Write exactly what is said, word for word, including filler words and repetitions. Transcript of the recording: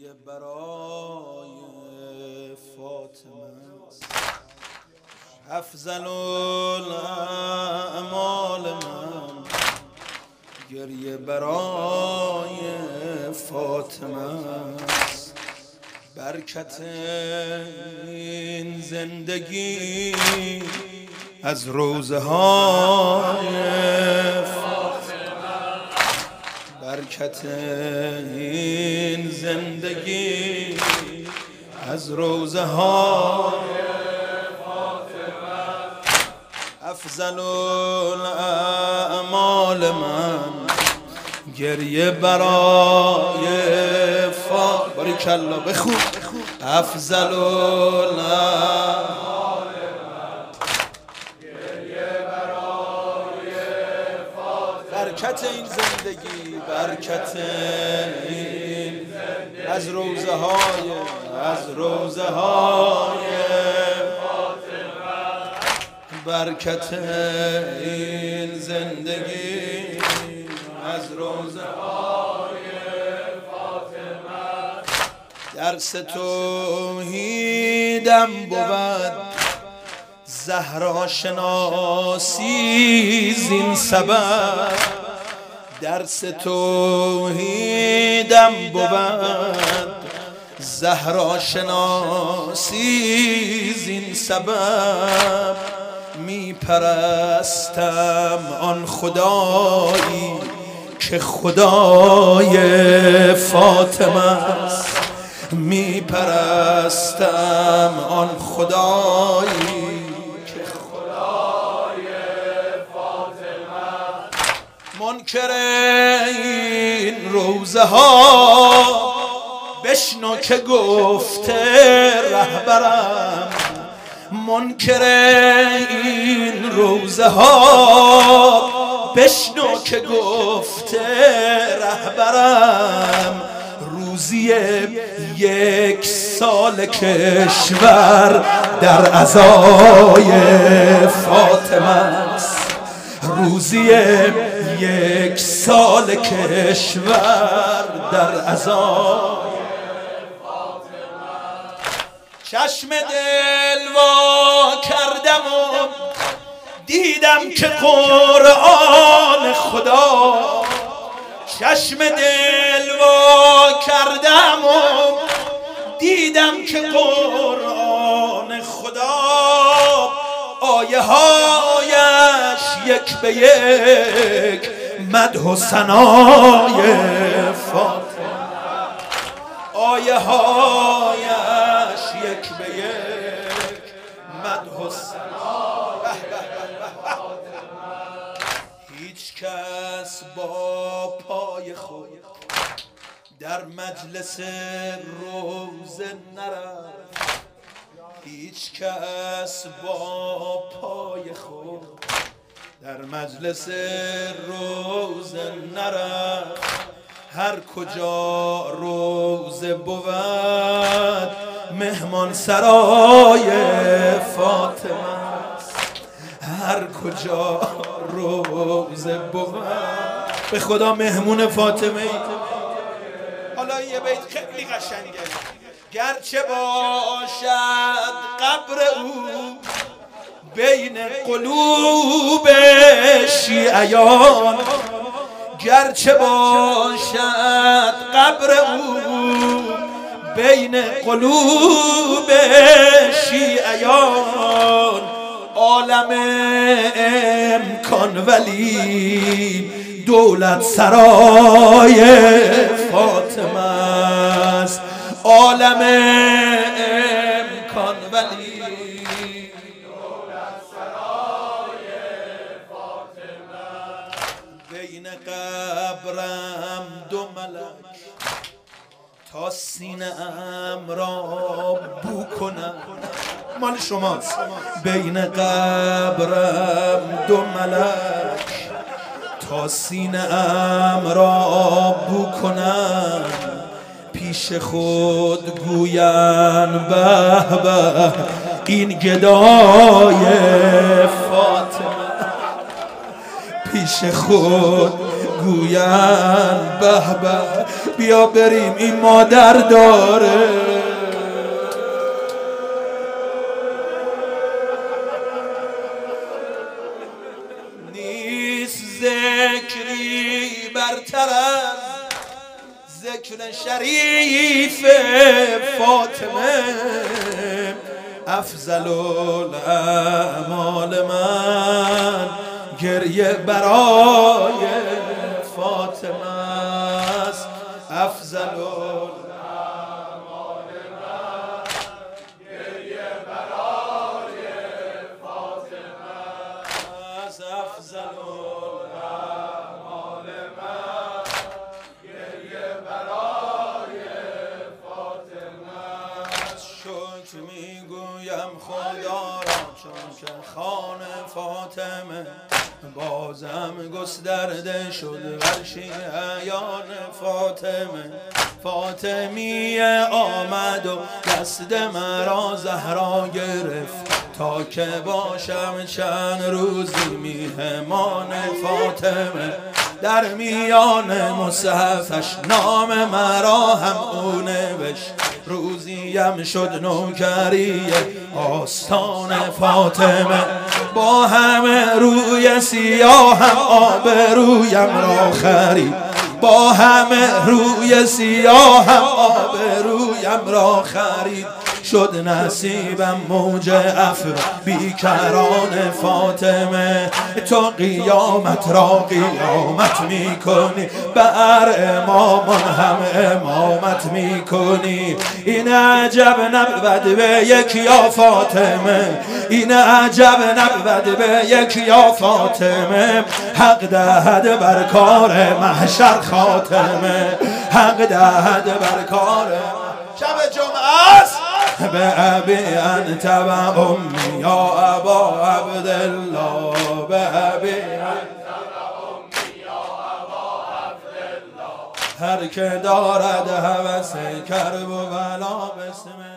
گریه برای فاطمه است افضل الاعمال من، گریه برای فاطمه است. برکت این زندگی از روزه های فاطمه، برکت این زندگی از روزه های فاطمه. افضل الاعمال من، گریه برای فاطمه. باریکالله بخون. افضل الاعمال من، گریه برای فاطمه. برکت این زندگی، برکت این از روزه های از روزه های فاطمه، برکت این زندگی از روزه های فاطمه. درس توحیدم بود زهرا شناسی زین سبب، درس توحیدم بود زهرا شناسی زین سبب. می پرستم آن خدایی که خدای فاطمه است، می پرستم آن خدایی که خدای فاطمه. منکر این روزه ها بشنو که گفته رهبرم، منکر این روزه ها بشنو که گفته رهبرم. روزی یک سال کشور در عزای فاطمه است، روزی یک سال کشور در عزای فاطمه. چشم دل وا کردم و دیدم که قرآن خدا، چشم دل وا کردم و دیدم که قرآن خدا آیه هایش یک به یک مدح و ثنای فاطمه، آیه هایش یک به یک مدح و ثنای فاطمه. هیچ کس با پای خود در مجلس روزه نرفت، هیچ کس با پای خود در مجلس روزه نرفت. هر کجا روزه بود مهمان سرای فاطمه است، هر کجا روزه بود به خدا مهمون فاطمه. حالا یه بیت خیلی قشنگه. گرچه باشد قبر او بین قلوب شیعیان، گرچه باشد قبر او بین قلوب شیعیان، عالم امکان ولی دولت سرای فاطمه است، عالم امکان ولی دولت سرای فاطمه. بین قبرم دو ملک تا سینه ام را بو کنم، مال شماست. بین قبرم دو ملک تا سینه ام را بو کنم، پیش خود گوین به به این گدای فاطمه، پیش خود گوین به به بیا بریم این مادر داره. نیست ذکری برتر از ذکر شریف فاطمه، افضل الاعمال من گریه برای فاطمه است. افضل الاعمال من گریه برای فاطمه است. افضل الاعمال من گریه برای فاطمه است. شکر میگویم خدا را چون که خان فاطمه بازم گسترده شد ورشی عیان فاطمه. فاطمیه آمد و دست مرا زهرا گرفت تا که باشم چند روزی میهمان فاطمه. در میان مصحفش نام مرا هم او نوشت، روزیم شد نوکری آستان فاطمه. با همه روی سیاهم آبرویم را خرید، با همه روی سیاهم آبرویم را خرید. شد نصیبم موج افر بیکران فاطمه. تو قیامت را قیامت میکنی، بر امامان هم امامت میکنی. این عجب نبود به یک یا فاطمه، این عجب نبود به یک یا فاطمه. حق دهد بر کار محشر خاتمه، حق دهد بر کار شب جمعه است. به ابی انت و امی یا ابا عبدالله، به ابی انت و امی یا ابا عبدالله. هر که دارد هوس کرب و بلا بسم